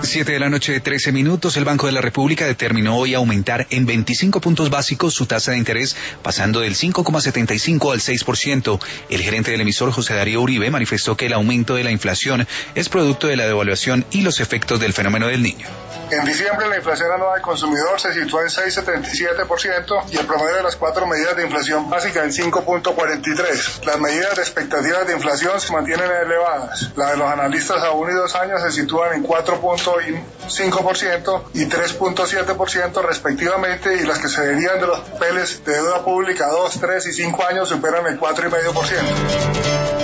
7 de la noche, 13 minutos. El Banco de la República determinó hoy aumentar en 25 puntos básicos su tasa de interés, pasando del 5,75 al 6%. El gerente del emisor, José Darío Uribe, manifestó que el aumento de la inflación es producto de la devaluación y los efectos del fenómeno del Niño. En diciembre la inflación anual del consumidor se situó en 6,77% y el promedio de las 4 medidas de inflación básica en 5,43%. Las medidas de expectativas de inflación se mantienen elevadas. La de los analistas a 1 y 2 años se sitúan en 4,5% y 3,7% respectivamente, y las que se derivan de los papeles de deuda pública a 2, 3 y 5 años superan el 4,5%.